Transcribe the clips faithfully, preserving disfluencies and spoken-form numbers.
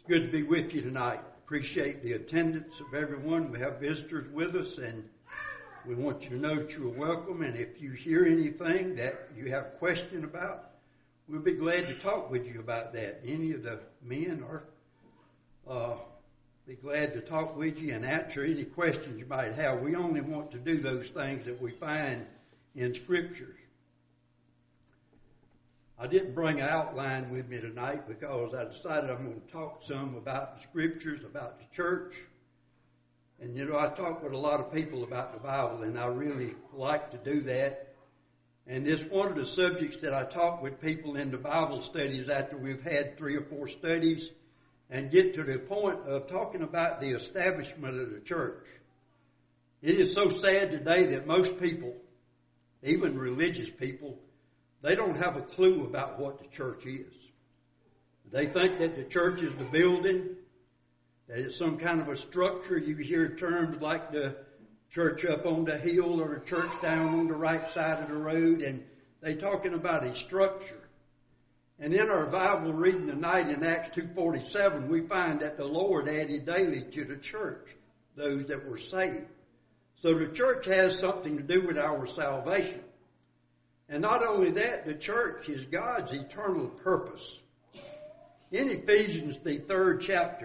It's good to be with you tonight. Appreciate the attendance of everyone. We have visitors with us, and we want you to know that you're welcome. And if you hear anything that you have a question about, we'll be glad to talk with you about that. Any of the men are uh, be glad to talk with you and answer any questions you might have. We only want to do those things that we find in Scriptures. I didn't bring an outline with me tonight because I decided I'm going to talk some about the Scriptures, about the church. And you know, I talk with a lot of people about the Bible, and I really like to do that. And it's one of the subjects that I talk with people in the Bible studies after we've had three or four studies and get to the point of talking about the establishment of the church. It is so sad today that most people, even religious people, they don't have a clue about what the church is. They think that the church is the building, that it's some kind of a structure. You hear terms like the church up on the hill or the church down on the right side of the road, and they're talking about a structure. And in our Bible reading tonight in Acts two forty-seven, we find that the Lord added daily to the church those that were saved. So the church has something to do with our salvation. And not only that, the church is God's eternal purpose. In Ephesians, the third chapter,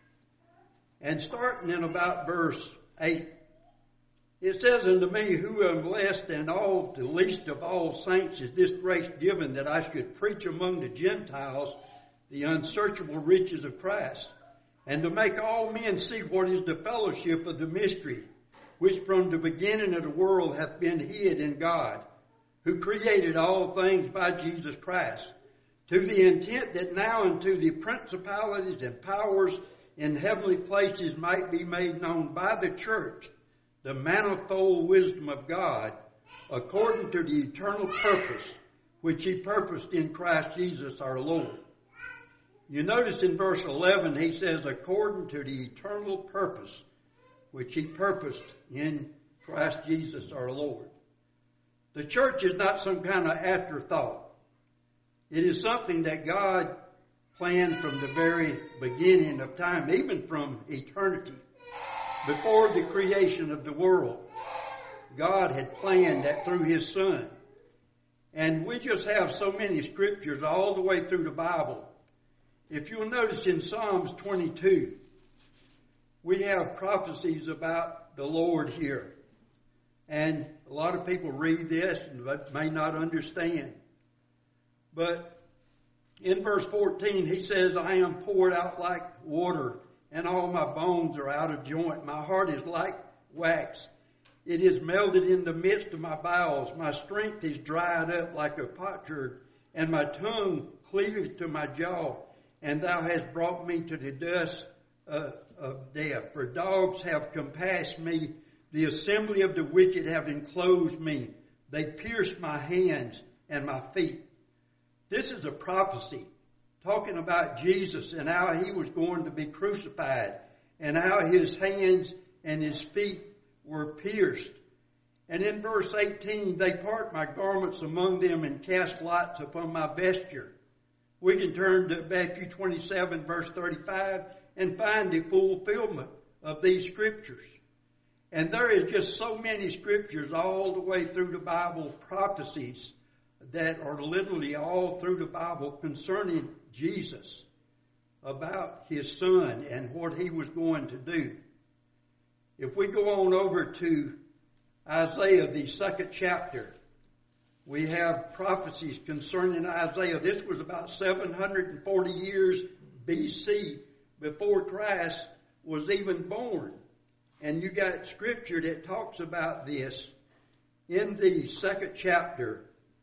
and starting in about verse eight, it says, "Unto me, who am blessed and all the least of all saints, is this grace given, that I should preach among the Gentiles the unsearchable riches of Christ, and to make all men see what is the fellowship of the mystery, which from the beginning of the world hath been hid in God, who created all things by Jesus Christ, to the intent that now unto the principalities and powers in heavenly places might be made known by the church the manifold wisdom of God, according to the eternal purpose which he purposed in Christ Jesus our Lord." You notice in verse eleven, he says, according to the eternal purpose which he purposed in Christ Jesus our Lord. The church is not some kind of afterthought. It is something that God planned from the very beginning of time, even from eternity. Before the creation of the world, God had planned that through his Son. And we just have so many scriptures all the way through the Bible. If you'll notice in Psalms twenty-two, we have prophecies about the Lord here. And a lot of people read this and may not understand. But in verse fourteen, he says, "I am poured out like water, and all my bones are out of joint. My heart is like wax. It is melted in the midst of my bowels. My strength is dried up like a potsherd, and my tongue cleaveth to my jaw. And thou hast brought me to the dust uh, of death. For dogs have compassed me. The assembly of the wicked have enclosed me. They pierced my hands and my feet." This is a prophecy talking about Jesus and how he was going to be crucified and how his hands and his feet were pierced. And in verse eighteen, "They part my garments among them and cast lots upon my vesture." We can turn to Matthew twenty-seven, verse thirty-five, and find the fulfillment of these scriptures. And there is just so many scriptures all the way through the Bible, prophecies that are literally all through the Bible concerning Jesus, about his Son and what he was going to do. If we go on over to Isaiah, the second chapter, we have prophecies concerning Isaiah. This was about seven hundred forty years B C, before Christ was even born. And you got scripture that talks about this in the second chapter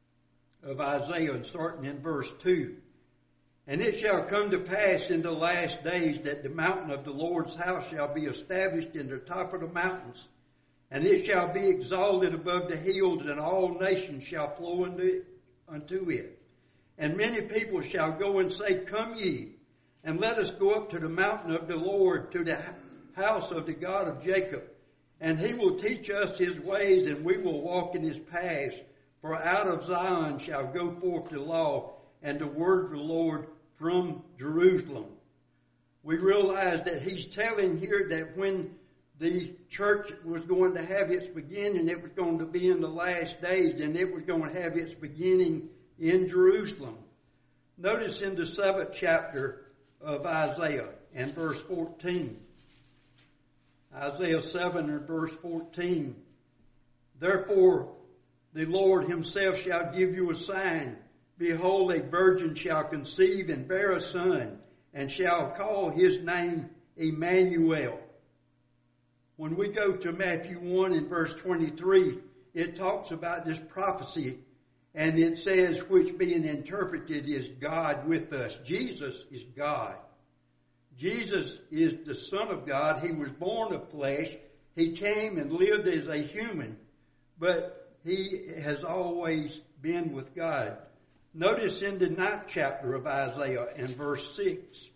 of Isaiah, and starting in verse two. "And it shall come to pass in the last days that the mountain of the Lord's house shall be established in the top of the mountains, and it shall be exalted above the hills, and all nations shall flow into it, unto it. And many people shall go and say, Come ye, and let us go up to the mountain of the Lord, to the house of the God of Jacob. And he will teach us his ways, and we will walk in his paths. For out of Zion shall go forth the law, and the word of the Lord from Jerusalem." we realize that he's telling here that when the church was going to have its beginning, it was going to be in the last days, and it was going to have its beginning in Jerusalem. Notice in the seventh chapter of Isaiah and verse fourteen. Isaiah seven and verse fourteen. Therefore the Lord himself shall give you a sign. Behold, a virgin shall conceive and bear a son, and shall call his name Emmanuel. When we go to Matthew one and verse twenty-three, it talks about this prophecy, and it says, which being interpreted is God with us. Jesus is God. Jesus is the Son of God. He was born of flesh. He came and lived as a human, but he has always been with God. Notice in the ninth chapter of Isaiah and verse six.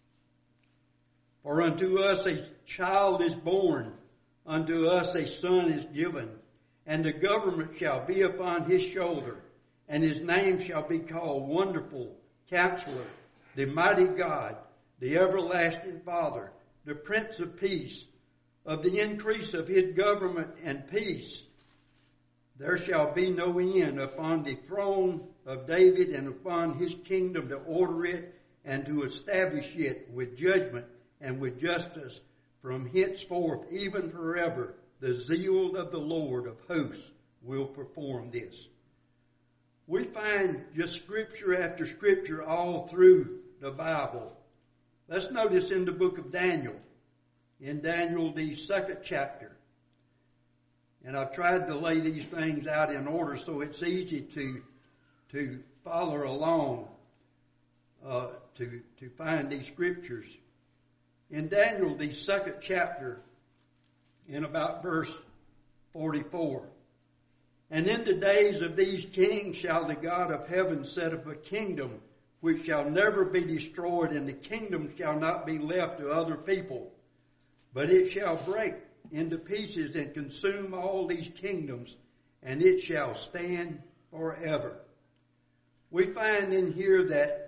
For unto us a child is born, unto us a son is given, and the government shall be upon his shoulder, and his name shall be called Wonderful, Counselor, the Mighty God, the Everlasting Father, the Prince of Peace. Of the increase of his government and peace, there shall be no end upon the throne of David and upon his kingdom, to order it and to establish it with judgment and with justice from henceforth, even forever. The zeal of the Lord of hosts will perform this. We find just scripture after scripture all through the Bible. Let's notice in the book of Daniel, in Daniel the second chapter. And I've tried to lay these things out in order so it's easy to, to follow along, uh, to, to find these scriptures. In Daniel, the second chapter, in about verse forty-four. And in the days of these kings shall the God of heaven set up a kingdom which shall never be destroyed, and the kingdom shall not be left to other people, but it shall break into pieces and consume all these kingdoms, and it shall stand forever. We find in here that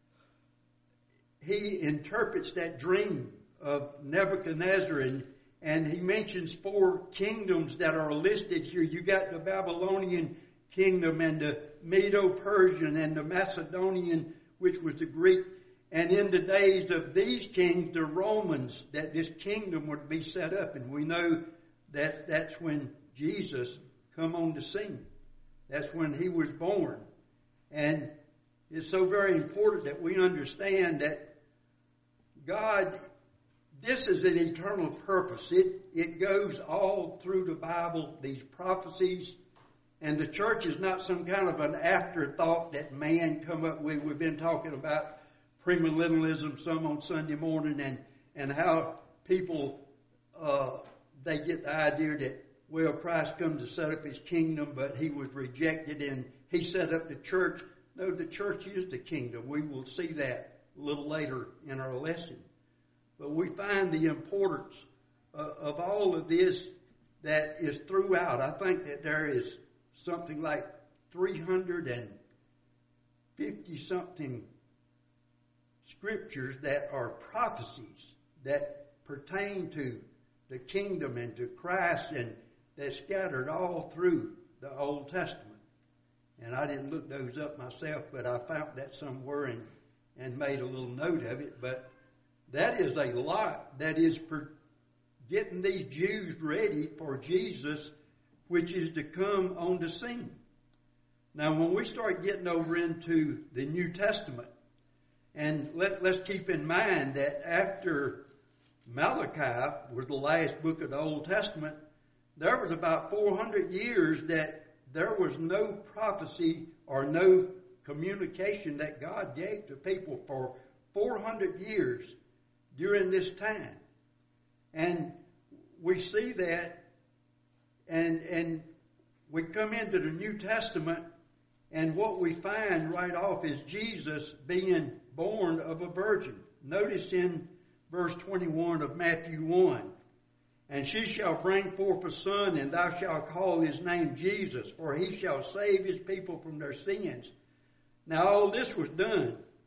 he interprets that dream of Nebuchadnezzar, and, and he mentions four kingdoms that are listed here. You got the Babylonian kingdom and the Medo-Persian and the Macedonian, which was the Greek. And in the days of these kings, the Romans, that this kingdom would be set up. And we know that that's when Jesus come on the scene. That's when he was born. And it's so very important that we understand that God, this is an eternal purpose. It, it goes all through the Bible, these prophecies. And the church is not some kind of an afterthought that man come up with. We've been talking about premillennialism some on Sunday morning, and, and how people, uh, they get the idea that, well, Christ come to set up his kingdom, but he was rejected and he set up the church. No, the church is the kingdom. We will see that a little later in our lesson. But we find the importance uh, of all of this that is throughout. I think that there is something like three hundred fifty something scriptures that are prophecies that pertain to the kingdom and to Christ, and they're scattered all through the Old Testament. And I didn't look those up myself, but I found that somewhere and, and made a little note of it. But that is a lot that is per, getting these Jews ready for Jesus, which is to come on the scene. Now, when we start getting over into the New Testament, and let, let's keep in mind that after Malachi was the last book of the Old Testament, there was about four hundred years that there was no prophecy or no communication that God gave to people for four hundred years during this time. And we see that, and and we come into the New Testament, and what we find right off is Jesus being born of a virgin. Notice in verse twenty-one of Matthew one, and she shall bring forth a son, and thou shalt call his name Jesus, for he shall save his people from their sins. Now all this was done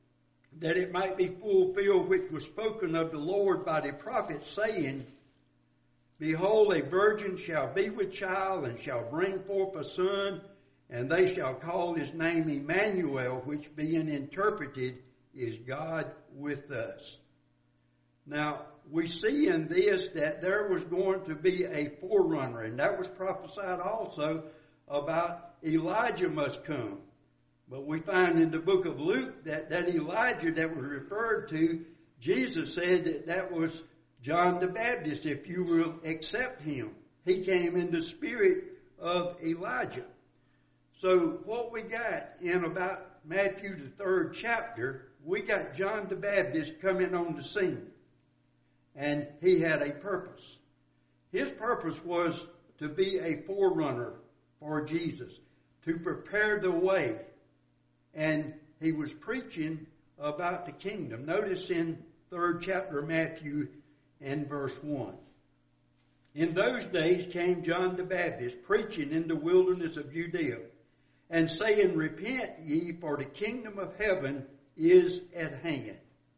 that it might be fulfilled which was spoken of the Lord by the prophet, saying, Behold, a virgin shall be with child, and shall bring forth a son, and they shall call his name Emmanuel, which being interpreted is God with us. Now, we see in this that there was going to be a forerunner, and that was prophesied also about Elijah must come. But we find in the book of Luke that that Elijah that was referred to, Jesus said that that was John the Baptist, if you will accept him. He came in the spirit of Elijah. So what we got in about Matthew the third chapter, we got John the Baptist coming on the scene. And he had a purpose. His purpose was to be a forerunner for Jesus, to prepare the way. And he was preaching about the kingdom. Notice in third chapter of Matthew and verse one. In those days came John the Baptist, preaching in the wilderness of Judea, and saying, Repent ye, for the kingdom of heaven is at hand.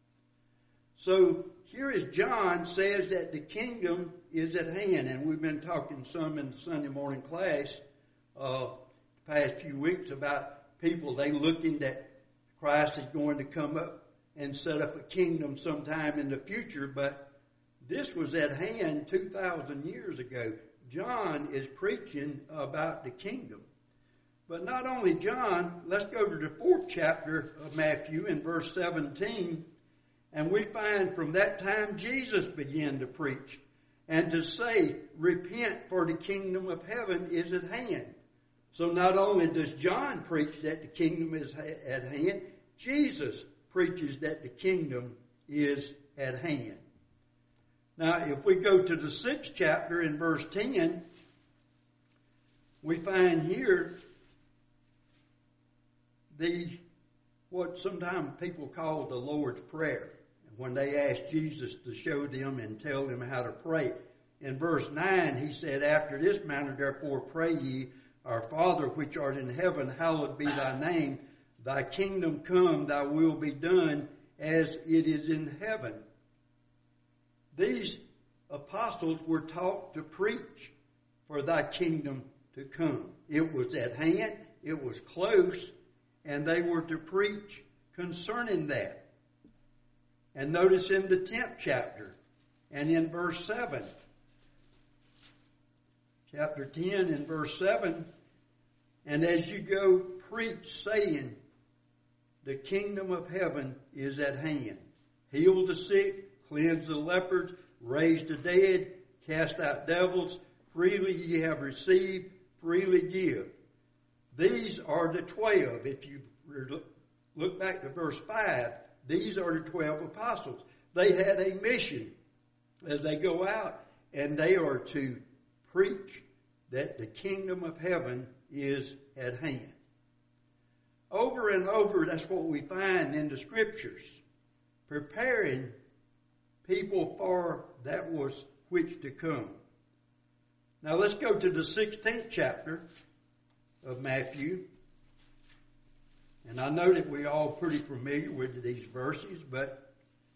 So here is John says that the kingdom is at hand, and we've been talking some in the Sunday morning class uh, the past few weeks about people, they looking that Christ is going to come up and set up a kingdom sometime in the future, but this was at hand two thousand years ago. John is preaching about the kingdom. But not only John, let's go to the fourth chapter of Matthew in verse seventeen, and we find from that time Jesus began to preach and to say, Repent, for the kingdom of heaven is at hand. So not only does John preach that the kingdom is at hand, Jesus preaches that the kingdom is at hand. Now, if we go to the sixth chapter in verse ten, we find here the what sometimes people call the Lord's Prayer. When they asked Jesus to show them and tell them how to pray. In verse nine, he said, After this manner, therefore, pray ye, Our Father which art in heaven, hallowed be thy name. Thy kingdom come, thy will be done, as it is in heaven. These apostles were taught to preach for thy kingdom to come. It was at hand, it was close, and they were to preach concerning that. And notice in the tenth chapter and in verse seven, chapter ten and verse seven, and as you go preach, saying, The kingdom of heaven is at hand. Heal the sick, cleanse the lepers, raise the dead, cast out devils. Freely ye have received, freely give. These are the twelve. If you look back to verse five, these are the twelve apostles. They had a mission as they go out, and they are to preach that the kingdom of heaven is at hand. Over and over, that's what we find in the scriptures, preparing people for that was which to come. Now let's go to the sixteenth chapter of Matthew. And I know that we're all pretty familiar with these verses, but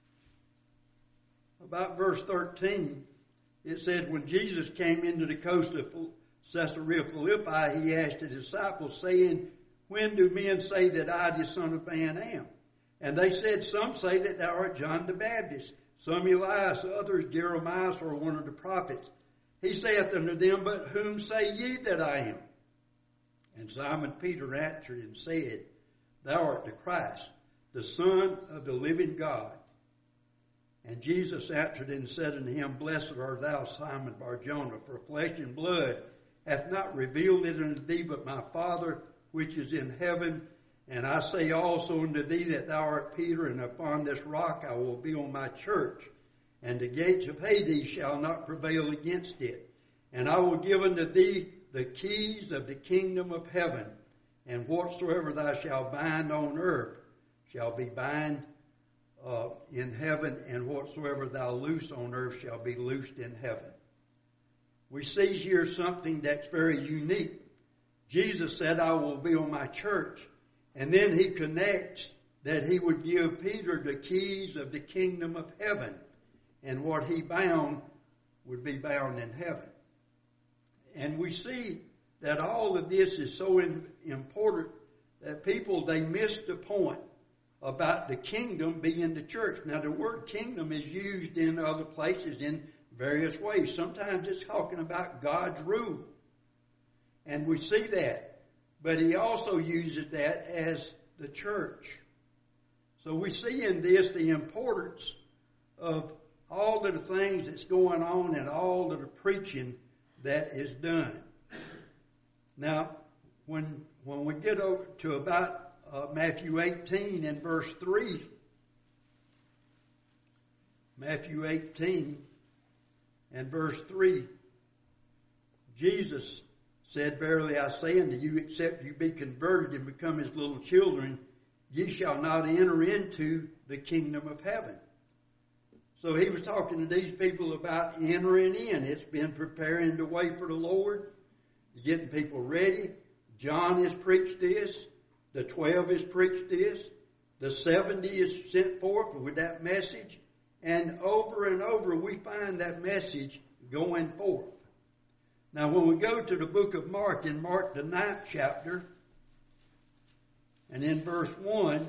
about verse thirteen, it said, When Jesus came into the coast of Caesarea Philippi, he asked the disciples, saying, When do men say that I, the Son of Man, am? And they said, Some say that thou art John the Baptist, some Elias, others Jeremiah, or one of the prophets. He saith unto them, But whom say ye that I am? And Simon Peter answered and said, Thou art the Christ, the Son of the living God. And Jesus answered and said unto him, Blessed art thou, Simon Bar-Jonah, for flesh and blood hath not revealed it unto thee, but my Father which is in heaven. And I say also unto thee that thou art Peter, and upon this rock I will build my church, and the gates of Hades shall not prevail against it. And I will give unto thee the keys of the kingdom of heaven. And whatsoever thou shalt bind on earth shall be bind uh, in heaven, and whatsoever thou loose on earth shall be loosed in heaven. We see here something that's very unique. Jesus said, I will build my church. And then he connects that he would give Peter the keys of the kingdom of heaven, and what he bound would be bound in heaven. And we see that all of this is so in, important that people, they miss the point about the kingdom being the church. Now, the word kingdom is used in other places in various ways. Sometimes it's talking about God's rule, and we see that. But he also uses that as the church. So we see in this the importance of all of the things that's going on and all of the preaching that is done. Now, when when we get over to about uh, Matthew eighteen and verse three, Matthew eighteen and verse three, Jesus said, "Verily I say unto you, except you be converted and become as little children, ye shall not enter into the kingdom of heaven." So he was talking to these people about entering in. It's been preparing the way for the Lord, getting people ready. John has preached this. The twelve has preached this. The seventy is sent forth with that message. And over and over we find that message going forth. Now when we go to the book of Mark, in Mark the ninth chapter, and in verse one,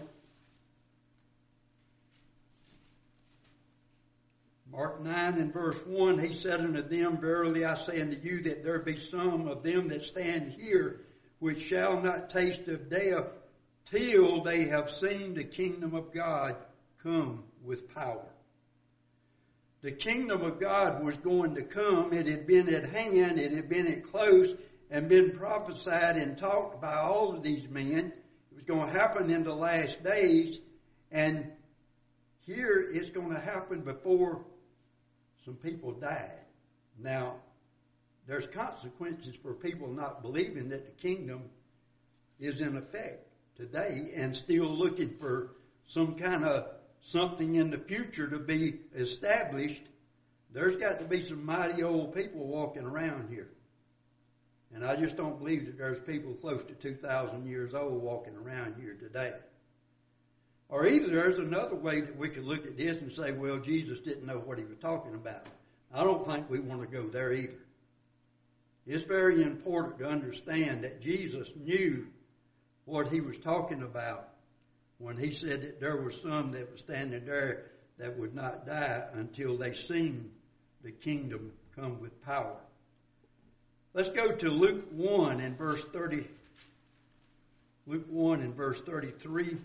Mark nine and verse one, he said unto them, "Verily I say unto you, that there be some of them that stand here, which shall not taste of death, till they have seen the kingdom of God come with power." The kingdom of God was going to come. It had been at hand. It had been at close and been prophesied and talked by all of these men. It was going to happen in the last days. And here it's going to happen before some people died. Now, there's consequences for people not believing that the kingdom is in effect today and still looking for some kind of something in the future to be established. There's got to be some mighty old people walking around here. And I just don't believe that there's people close to two thousand years old walking around here today. Or either there's another way that we could look at this and say, well, Jesus didn't know what he was talking about. I don't think we want to go there either. It's very important to understand that Jesus knew what he was talking about when he said that there were some that were standing there that would not die until they seen the kingdom come with power. Let's go to Luke one and verse thirty. Luke one and verse thirty-three.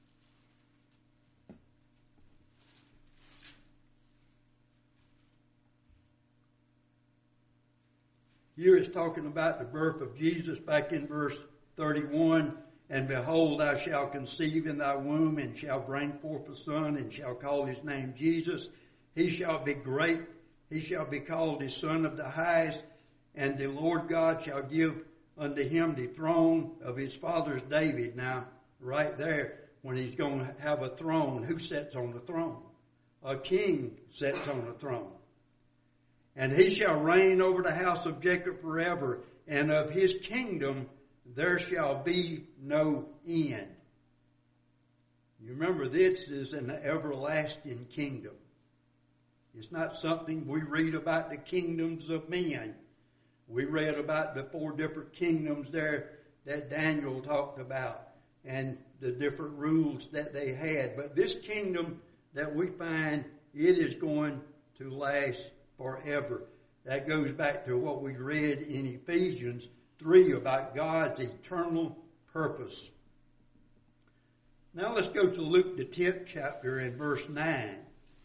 Here it's talking about the birth of Jesus back in verse thirty-one. "And behold, thou shalt conceive in thy womb, and shalt bring forth a son, and shalt call his name Jesus. He shall be great. He shall be called the Son of the Highest. And the Lord God shall give unto him the throne of his father's David." Now, right there, when he's going to have a throne, who sits on the throne? A king sits on the throne. "And he shall reign over the house of Jacob forever, and of his kingdom there shall be no end." You remember, this is an everlasting kingdom. It's not something we read about the kingdoms of men. We read about the four different kingdoms there that Daniel talked about and the different rules that they had. But this kingdom that we find, it is going to last forever. That goes back to what we read in Ephesians three about God's eternal purpose. Now let's go to Luke the tenth chapter and verse nine.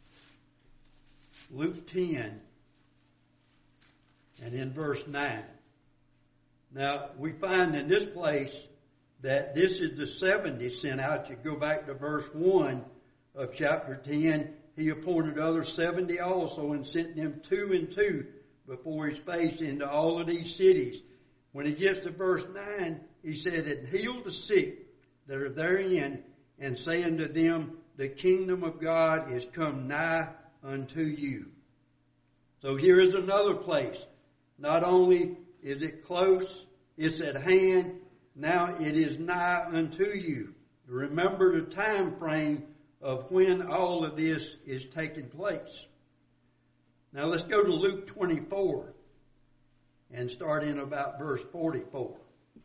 Luke ten and in verse nine. Now we find in this place that this is the seventy sent out. You go back to verse one of chapter ten. He appointed other seventy also, and sent them two and two before his face into all of these cities. When he gets to verse nine, he said, "And heal the sick that are therein, and say unto them, the kingdom of God is come nigh unto you." So here is another place. Not only is it close, it's at hand, now it is nigh unto you. Remember the time frame of when all of this is taking place. Now let's go to Luke twenty-four and start in about verse forty-four.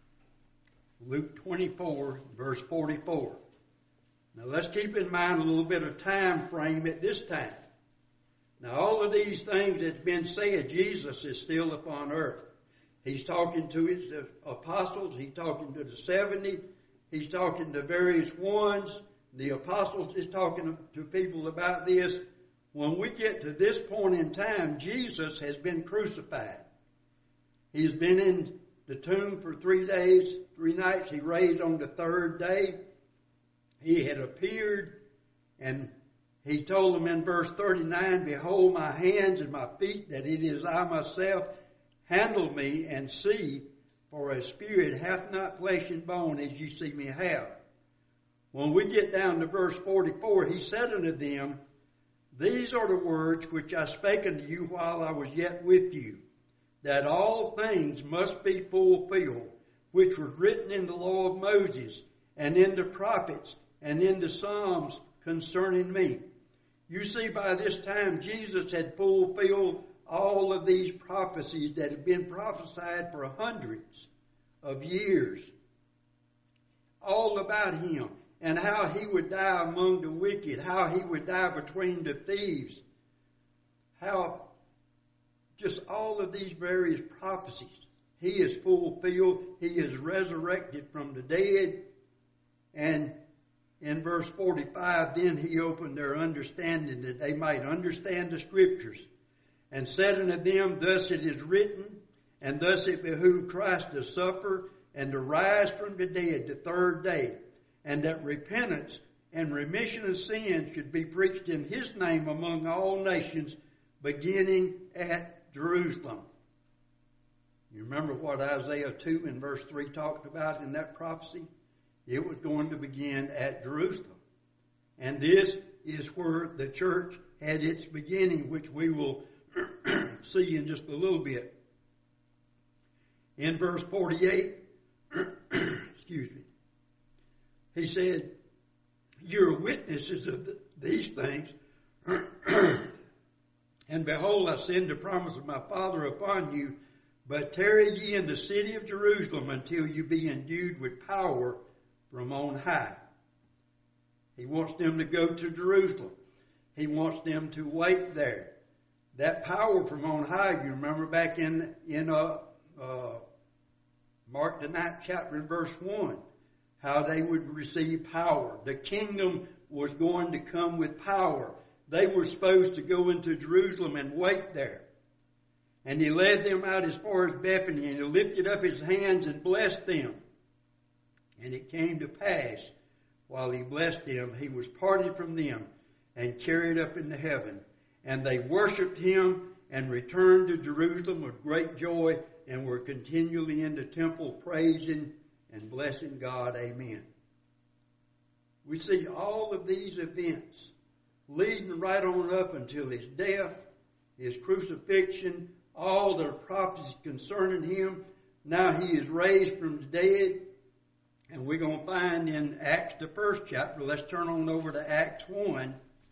Luke twenty-four, verse forty-four. Now let's keep in mind a little bit of time frame at this time. Now all of these things that's been said, Jesus is still upon earth. He's talking to his apostles. He's talking to the seventy. He's talking to various ones. The apostles is talking to people about this. When we get to this point in time, Jesus has been crucified. He's been in the tomb for three days, three nights. He raised on the third day. He had appeared, and he told them in verse thirty-nine, "Behold my hands and my feet, that it is I myself. Handle me and see, for a spirit hath not flesh and bone as ye see me have." When we get down to verse forty-four, he said unto them, "These are the words which I spake unto you while I was yet with you, that all things must be fulfilled, which was written in the law of Moses, and in the prophets, and in the Psalms concerning me." You see, by this time, Jesus had fulfilled all of these prophecies that had been prophesied for hundreds of years. All about him, and how he would die among the wicked, how he would die between the thieves, how just all of these various prophecies. He is fulfilled. He is resurrected from the dead. And in verse forty-five, then he opened their understanding that they might understand the scriptures, and said unto them, "Thus it is written, and thus it behooved Christ to suffer and to rise from the dead the third day, and that repentance and remission of sins should be preached in his name among all nations, beginning at Jerusalem." You remember what Isaiah two and verse three talked about in that prophecy? It was going to begin at Jerusalem. And this is where the church had its beginning, which we will see in just a little bit. In verse forty-eight, excuse me, he said, "You're witnesses of the, these things, and behold, I send the promise of my Father upon you, but tarry ye in the city of Jerusalem until you be endued with power from on high." He wants them to go to Jerusalem. He wants them to wait there. That power from on high, you remember back in, in uh, uh, Mark the ninth chapter and verse one, how they would receive power. The kingdom was going to come with power. They were supposed to go into Jerusalem and wait there. And he led them out as far as Bethany, and he lifted up his hands and blessed them. And it came to pass, while he blessed them, he was parted from them and carried up into heaven. And they worshipped him and returned to Jerusalem with great joy, and were continually in the temple praising and blessing God. Amen. We see all of these events leading right on up until his death, his crucifixion, all the prophecies concerning him. Now he is raised from the dead. And we're going to find in Acts, the first chapter, let's turn on over to Acts one.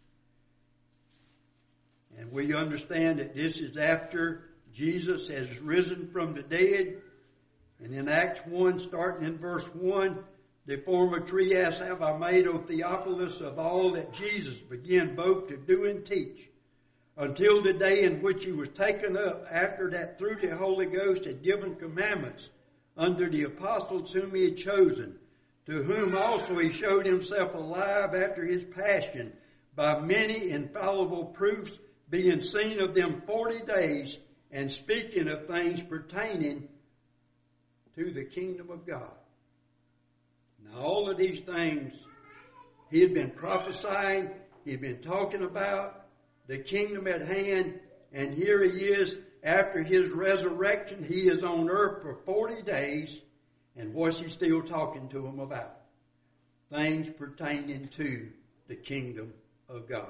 And we understand that this is after Jesus has risen from the dead. And in Acts one, starting in verse one, "The former trias have I made, O Theophilus, of all that Jesus began both to do and teach, until the day in which he was taken up, after that through the Holy Ghost had given commandments under the apostles whom he had chosen, to whom also he showed himself alive after his passion, by many infallible proofs, being seen of them forty days, and speaking of things pertaining to the kingdom of God." Now all of these things he had been prophesying, he had been talking about, the kingdom at hand, and here he is. After his resurrection, he is on earth for forty days. And what's he still talking to them about? Things pertaining to the kingdom of God.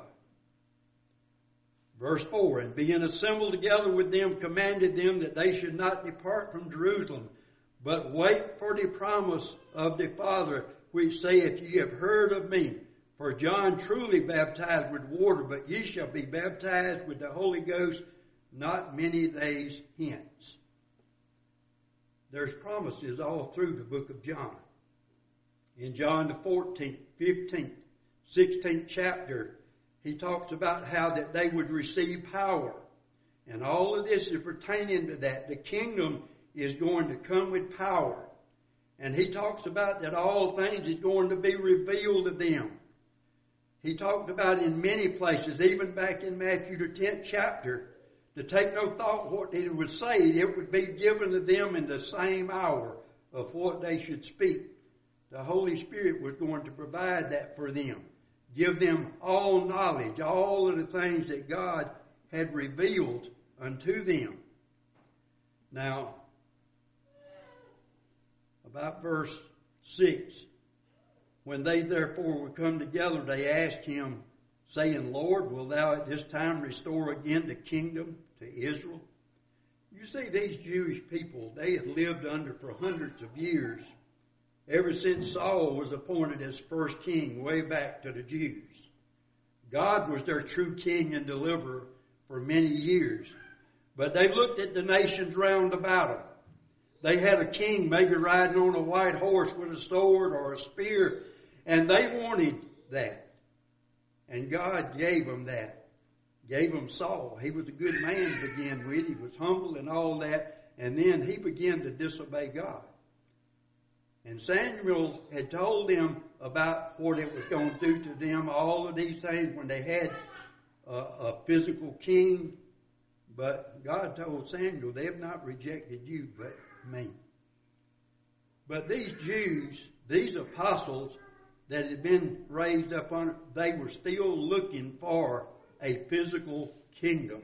Verse four, "And being assembled together with them, commanded them that they should not depart from Jerusalem, but wait for the promise of the Father, which saith, Ye have heard of me. For John truly baptized with water, but ye shall be baptized with the Holy Ghost not many days hence. There's promises all through the book of John. In John the fourteenth, fifteenth, sixteenth chapter, he talks about how that they would receive power. And all of this is pertaining to that. The kingdom is going to come with power. And he talks about that all things is going to be revealed to them. He talked about in many places, even back in Matthew the tenth chapter, to take no thought what it would say. It would be given to them in the same hour of what they should speak. The Holy Spirit was going to provide that for them. Give them all knowledge, all of the things that God had revealed unto them. Now, about verse six. When they therefore were come together, they asked him, saying, Lord, wilt thou at this time restore again the kingdom to Israel? You see, these Jewish people, they had lived under for hundreds of years, ever since Saul was appointed as first king way back to the Jews. God was their true king and deliverer for many years. But they looked at the nations round about them. They had a king maybe riding on a white horse with a sword or a spear, and they wanted that. And God gave them that. Gave them Saul. He was a good man to begin with. He was humble and all that. And then he began to disobey God. And Samuel had told them about what it was going to do to them, all of these things when they had a, a physical king. But God told Samuel, they have not rejected you, but me. But these Jews, these apostles that had been raised up on, they were still looking for a physical kingdom.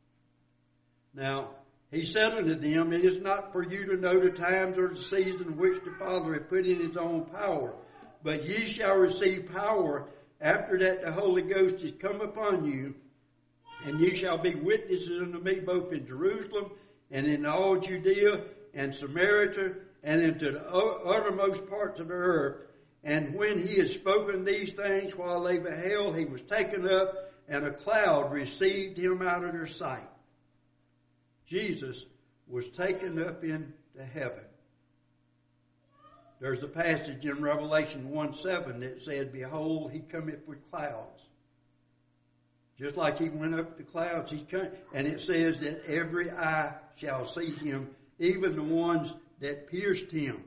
Now, he said unto them, It is not for you to know the times or the season which the Father hath put in his own power, but ye shall receive power after that the Holy Ghost is come upon you, and ye shall be witnesses unto me both in Jerusalem and in all Judea and Samaria and into the uttermost parts of the earth. And when he had spoken these things while they beheld, he was taken up, and a cloud received him out of their sight. Jesus was taken up into heaven. There's a passage in Revelation one seven that said, Behold, he cometh with clouds. Just like he went up the clouds, he come, and it says that every eye shall see him, even the ones that pierced him.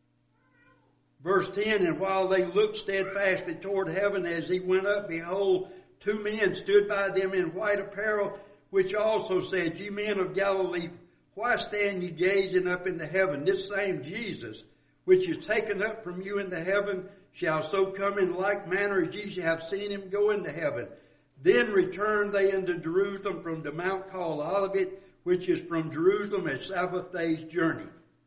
Verse ten, And while they looked steadfastly toward heaven as he went up, behold, two men stood by them in white apparel, which also said, Ye men of Galilee, why stand ye gazing up into heaven? This same Jesus, which is taken up from you into heaven, shall so come in like manner as ye have seen him go into heaven. Then returned they into Jerusalem from the mount called Olivet, which is from Jerusalem a Sabbath day's journey.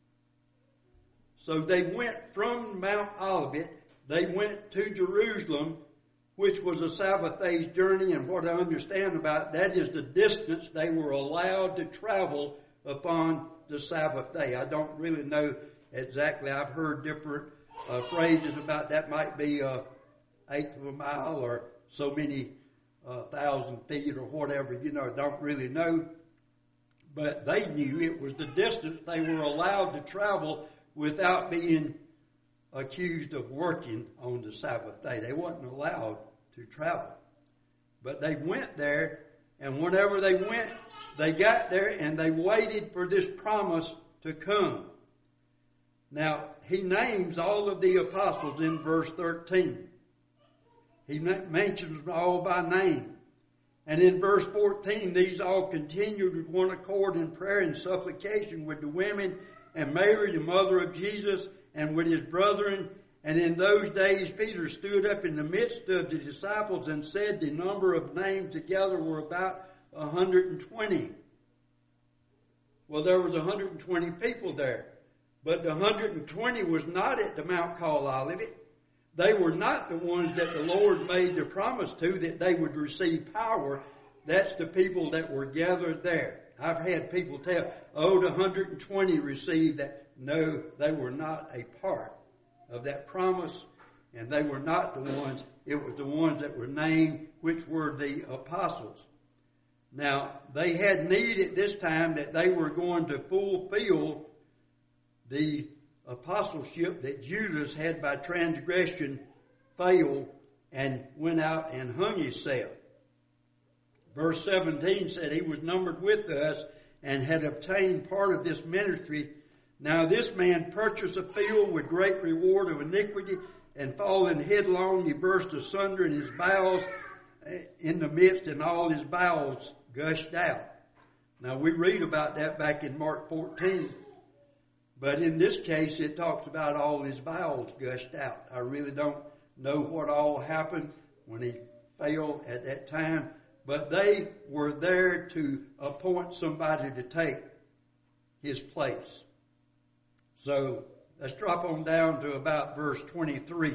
So they went from Mount Olivet, they went to Jerusalem, which was a Sabbath day's journey, and what I understand about that is the distance they were allowed to travel upon the Sabbath day. I don't really know exactly. I've heard different uh, phrases about that. Might be a eighth of a mile or so many uh, thousand feet or whatever. You know, don't really know. But they knew it was the distance they were allowed to travel without being accused of working on the Sabbath day. They wasn't allowed to travel. But they went there, and whenever they went, they got there and they waited for this promise to come. Now, he names all of the apostles in verse thirteen. He mentions them all by name. And in verse fourteen, these all continued with one accord in prayer and supplication with the women and Mary, the mother of Jesus, and with his brethren. And in those days Peter stood up in the midst of the disciples and said the number of names together were about one hundred twenty. Well, there was one hundred twenty people there. But the one hundred twenty was not at the Mount called Olivet. They were not the ones that the Lord made the promise to that they would receive power. That's the people that were gathered there. I've had people tell, oh, the one hundred twenty received that. No, they were not a part of that promise And they were not the ones, it was the ones that were named, which were the apostles. Now, they had need at this time that they were going to fulfill the apostleship that Judas had by transgression failed and went out and hung himself. Verse seventeen said he was numbered with us and had obtained part of this ministry. Now this man purchased a field with great reward of iniquity, and falling headlong he burst asunder, and his bowels in the midst, and all his bowels gushed out. Now we read about that back in Mark fourteen. But in this case, it talks about all his bowels gushed out. I really don't know what all happened when he fell at that time. But they were there to appoint somebody to take his place. So let's drop on down to about verse twenty-three.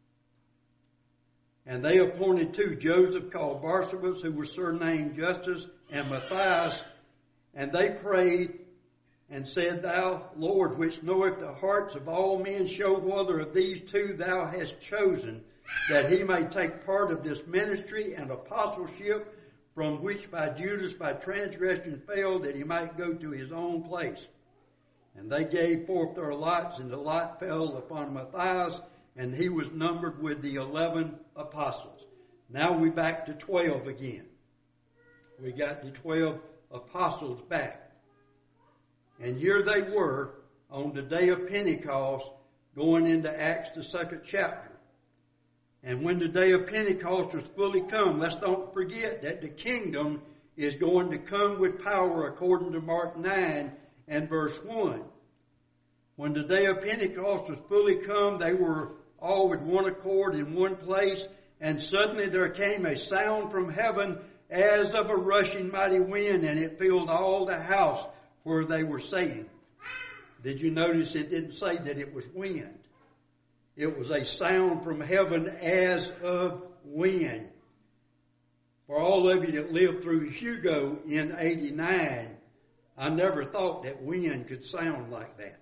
And they appointed two, Joseph called Barsabas, who was surnamed Justus, and Matthias. And they prayed and said, Thou, Lord, which knoweth the hearts of all men, show whether of these two thou hast chosen, that he may take part of this ministry and apostleship, from which by Judas by transgression fell, that he might go to his own place. And they gave forth their lots, and the lot fell upon Matthias, and he was numbered with the eleven apostles. Now we back to twelve again. We got the twelve apostles back. And here they were on the day of Pentecost, going into Acts, the second chapter. And when the day of Pentecost was fully come, let's don't forget that the kingdom is going to come with power according to Mark nine and verse one. When the day of Pentecost was fully come, they were all with one accord in one place, and suddenly there came a sound from heaven as of a rushing mighty wind, and it filled all the house where they were sitting. Did you notice it didn't say that it was wind? It was a sound from heaven as of wind. For all of you that lived through Hugo in eighty-nine, I never thought that wind could sound like that.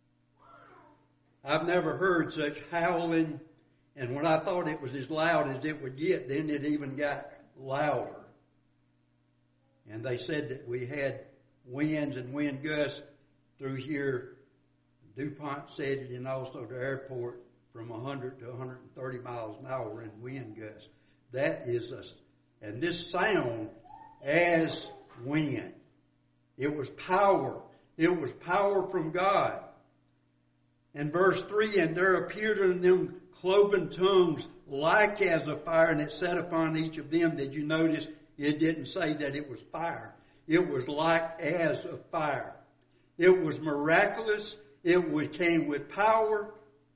I've never heard such howling, and when I thought it was as loud as it would get, then it even got louder. And they said that we had winds and wind gusts through here. DuPont said it, and also the airport, from one hundred to one hundred thirty miles an hour in wind gusts. That is a, and this sound as wind. It was power. It was power from God. And verse three, and there appeared unto them cloven tongues like as a fire, and it sat upon each of them. Did you notice it didn't say that it was fire? It was like as a fire. It was miraculous. It came with power.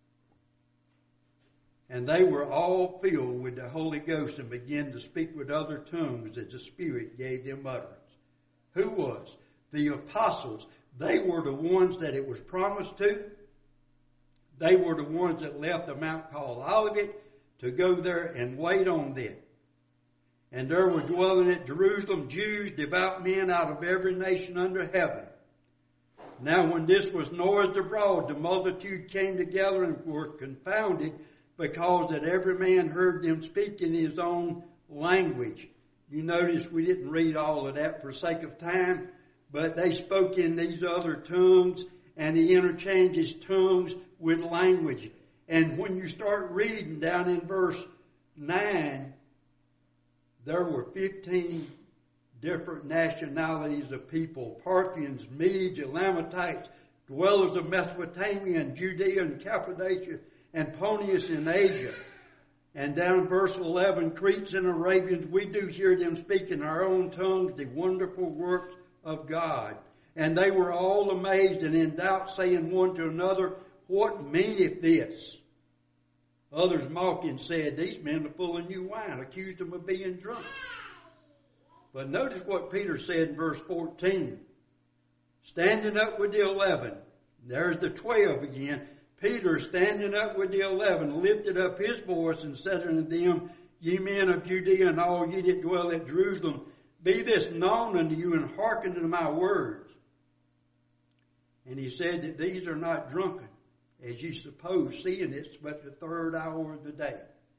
And they were all filled with the Holy Ghost and began to speak with other tongues as the Spirit gave them utterance. Who was? The apostles. They were the ones that it was promised to. They were the ones that left the mount called Olivet to go there and wait on them. And there were dwelling at Jerusalem Jews, devout men out of every nation under heaven. Now when this was noised abroad, the multitude came together and were confounded, because that every man heard them speak in his own language. You notice we didn't read all of that for sake of time, but they spoke in these other tongues, and he interchanges tongues with language. And when you start reading down in verse nine, there were fifteen different nationalities of people: Parthians, Medes, Elamites, dwellers of Mesopotamia and Judea and Cappadocia and Pontus in Asia. And down in verse eleven, Cretes and Arabians, we do hear them speak in our own tongues the wonderful works of God. And they were all amazed and in doubt, saying one to another, What meaneth this? Others mocking said, These men are full of new wine, accused them of being drunk. But notice what Peter said in verse fourteen. Standing up with the eleven, there's the twelve again. Peter, standing up with the eleven, lifted up his voice and said unto them, Ye men of Judea and all ye that dwell at Jerusalem, be this known unto you, and hearken to my words. And he said that these are not drunken, as you suppose, seeing it's but the third hour of the day.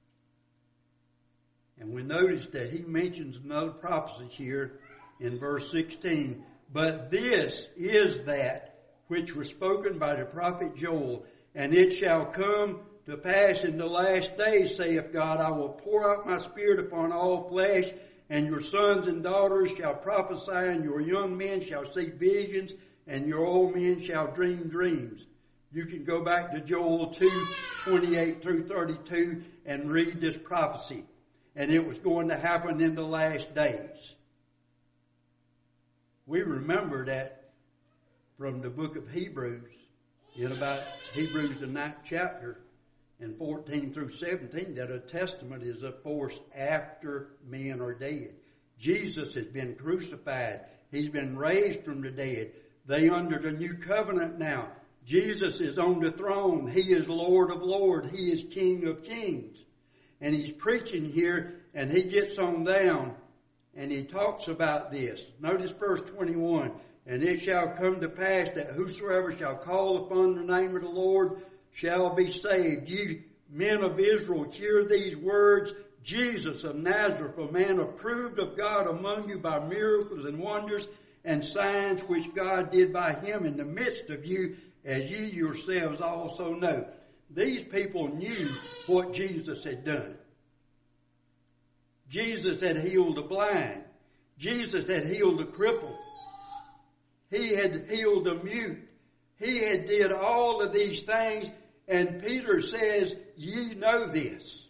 And we notice that he mentions another prophecy here in verse sixteen. But this is that which was spoken by the prophet Joel, and it shall come to pass in the last days, saith God, I will pour out my spirit upon all flesh, and your sons and daughters shall prophesy, and your young men shall see visions, and your old men shall dream dreams. You can go back to Joel two, twenty-eight through thirty-two and read this prophecy. And it was going to happen in the last days. We remember that from the book of Hebrews, in about Hebrews the ninth chapter, and fourteen through seventeen, that a testament is of course after men are dead. Jesus has been crucified. He's been raised from the dead. They under the new covenant now. Jesus is on the throne. He is Lord of lords. He is King of kings. And he's preaching here, and he gets on down, and he talks about this. Notice verse twenty-one. And it shall come to pass that whosoever shall call upon the name of the Lord shall be saved. Ye men of Israel, hear these words. Jesus of Nazareth, a man approved of God among you by miracles and wonders and signs which God did by him in the midst of you, as ye yourselves also know. These people knew what Jesus had done. Jesus had healed the blind. Jesus had healed the crippled. He had healed the mute. He had did all of these things, and Peter says, ye know this.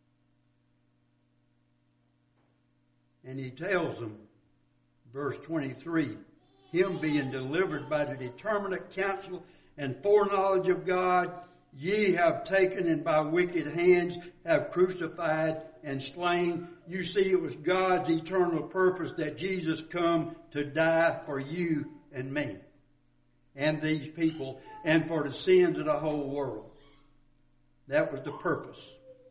And he tells them, verse twenty-three, him being delivered by the determinate counsel and foreknowledge of God, ye have taken and by wicked hands have crucified and slain. You see, it was God's eternal purpose that Jesus come to die for you and me and these people and for the sins of the whole world. That was the purpose.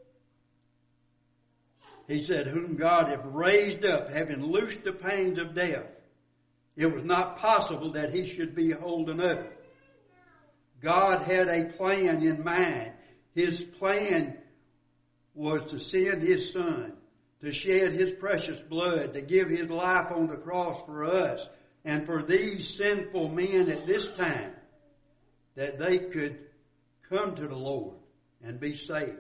He said, whom God hath raised up, having loosed the pains of death. It was not possible that he should be holden up. God had a plan in mind. His plan was to send his son, to shed his precious blood, to give his life on the cross for us, and for these sinful men at this time, that they could come to the Lord and be saved.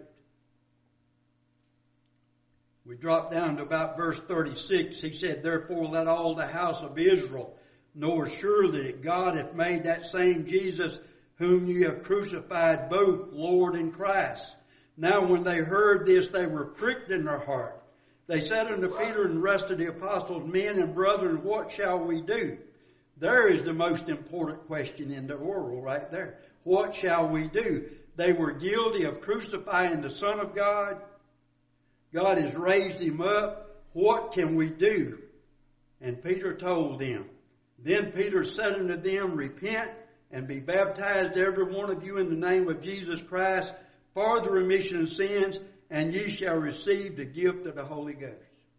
We drop down to about verse thirty-six. He said, therefore let all the house of Israel know surely that God hath made that same Jesus whom you have crucified both Lord and Christ. Now when they heard this, they were pricked in their heart. They said unto Peter and the rest of the apostles, men and brethren, what shall we do? There is the most important question in the world right there. What shall we do? They were guilty of crucifying the Son of God. God has raised him up. What can we do? And Peter told them. Then Peter said unto them, repent and be baptized every one of you in the name of Jesus Christ for the remission of sins, and ye shall receive the gift of the Holy Ghost.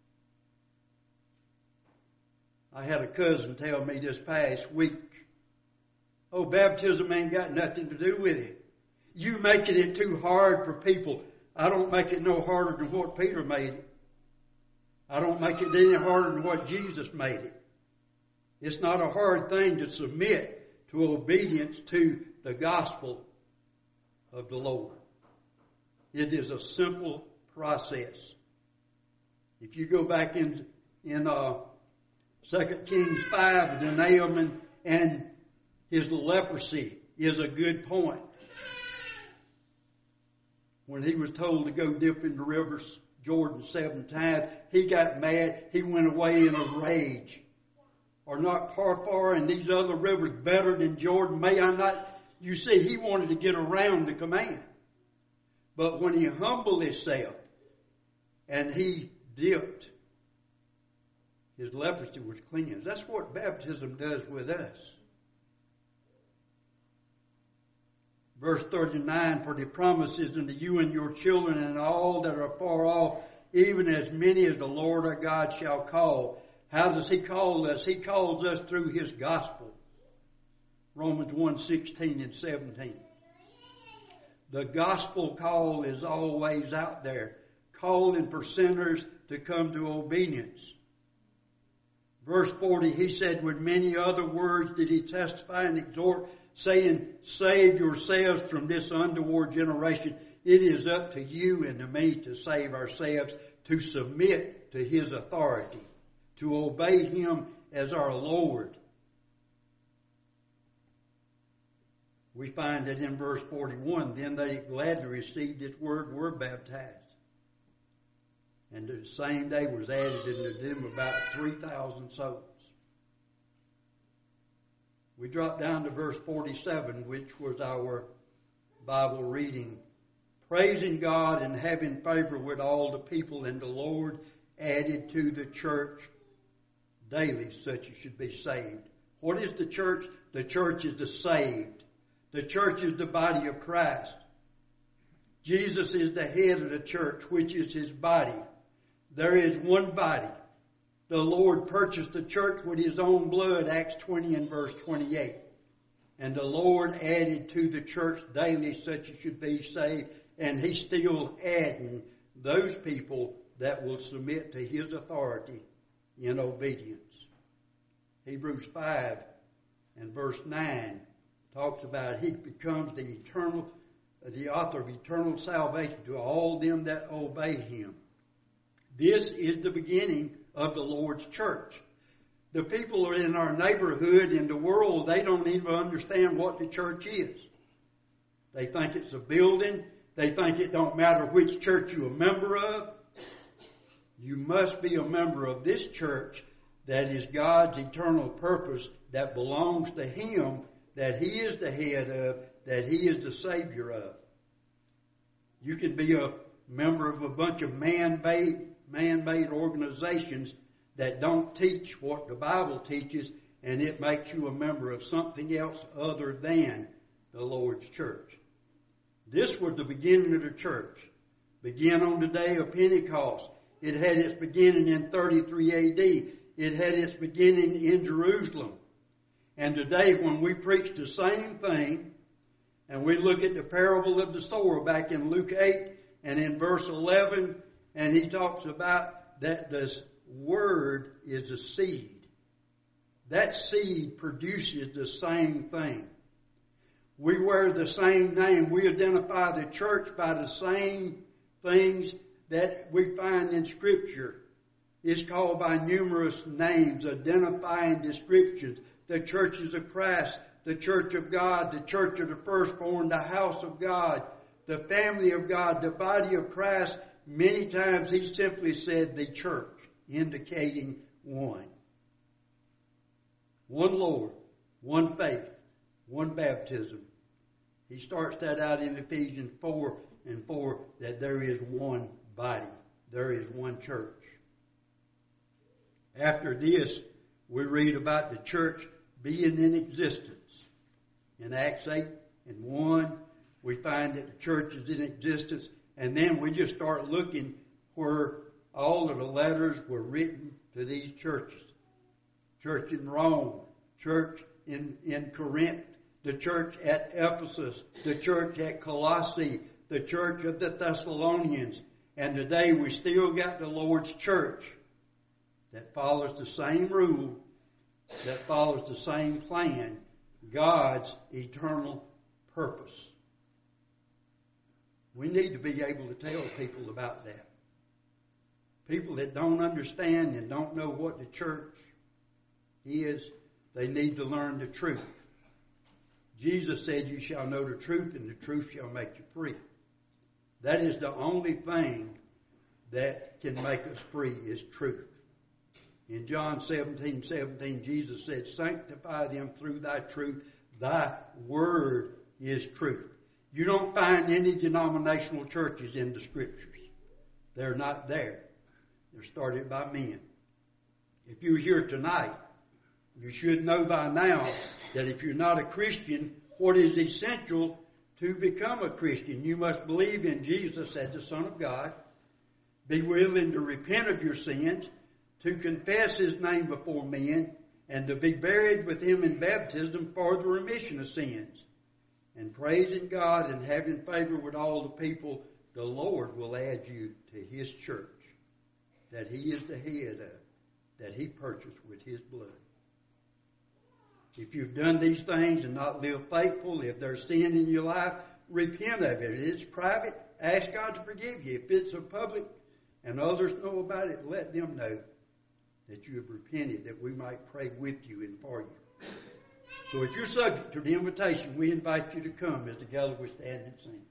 I had a cousin tell me this past week, oh, baptism ain't got nothing to do with it. You making it too hard for people. I don't make it no harder than what Peter made it. I don't make it any harder than what Jesus made it. It's not a hard thing to submit to obedience to the gospel of the Lord. It is a simple process. If you go back in in uh, Second Kings five, the Naaman and his leprosy is a good point. When he was told to go dip in the rivers Jordan seven times, he got mad. He went away in a rage. Are not Parfar and these other rivers better than Jordan? May I not? You see, he wanted to get around the command. But when he humbled himself and he dipped, his leprosy was cleansed. That's what baptism does with us. Verse thirty-nine, for the promise is unto you and your children and all that are far off, even as many as the Lord our God shall call. How does he call us? He calls us through his gospel. Romans one, sixteen and seventeen. The gospel call is always out there, calling for sinners to come to obedience. Verse forty, he said, with many other words did he testify and exhort, saying, save yourselves from this untoward generation. It is up to you and to me to save ourselves, to submit to his authority, to obey him as our Lord. We find that in verse forty-one, then they gladly received his word, were baptized. And the same day was added into them about three thousand souls. We drop down to verse forty-seven, which was our Bible reading. Praising God and having favor with all the people, and the Lord added to the church daily such as should be saved. What is the church? The church is the saved. The church is the body of Christ. Jesus is the head of the church, which is his body. There is one body. The Lord purchased the church with his own blood, Acts twenty and verse twenty-eight. And the Lord added to the church daily such as should be saved. And he's still adding those people that will submit to his authority in obedience. Hebrews five and verse nine talks about he becomes the eternal, the author of eternal salvation to all them that obey him. This is the beginning of the Lord's church. The people in our neighborhood, in the world, they don't even understand what the church is. They think it's a building. They think it don't matter which church you're a member of. You must be a member of this church that is God's eternal purpose, that belongs to him, that he is the head of, that he is the Savior of. You can be a member of a bunch of man-made, man-made organizations that don't teach what the Bible teaches, and it makes you a member of something else other than the Lord's church. This was the beginning of the church. Began on the day of Pentecost. It had its beginning in thirty-three A D. It had its beginning in Jerusalem. And today when we preach the same thing, and we look at the parable of the sower back in Luke eight and in verse eleven, and he talks about that this word is a seed. That seed produces the same thing. We wear the same name. We identify the church by the same things that we find in Scripture. It's called by numerous names, identifying descriptions. The churches of Christ, the church of God, the church of the firstborn, the house of God, the family of God, the body of Christ. Many times he simply said the church, indicating one. One Lord, one faith, one baptism. He starts that out in Ephesians four and four, that there is one body. There is one church. After this, we read about the church being in existence. In Acts eight and one, we find that the church is in existence, and then we just start looking where all of the letters were written to these churches. Church in Rome, church in, in Corinth, the church at Ephesus, the church at Colossae, the church of the Thessalonians. And today we still got the Lord's church that follows the same rule, that follows the same plan, God's eternal purpose. We need to be able to tell people about that. People that don't understand and don't know what the church is, they need to learn the truth. Jesus said, you shall know the truth, and the truth shall make you free. That is the only thing that can make us free, is truth. In John seventeen seventeen, Jesus said, sanctify them through thy truth. Thy word is truth. You don't find any denominational churches in the Scriptures. They're not there. They're started by men. If you're here tonight, you should know by now that if you're not a Christian, what is essential to become a Christian? You must believe in Jesus as the Son of God, be willing to repent of your sins, to confess his name before men, and to be buried with him in baptism for the remission of sins. and praising God and having favor with all the people, the Lord will add you to His church that He is the head of, that He purchased with His blood. If you've done these things and not lived faithful, if there's sin in your life, repent of it. If it's private, ask God to forgive you. If it's a public and others know about it, let them know that you have repented, that we might pray with you and for you. So if you're subject to the invitation, we invite you to come as together we stand and sing.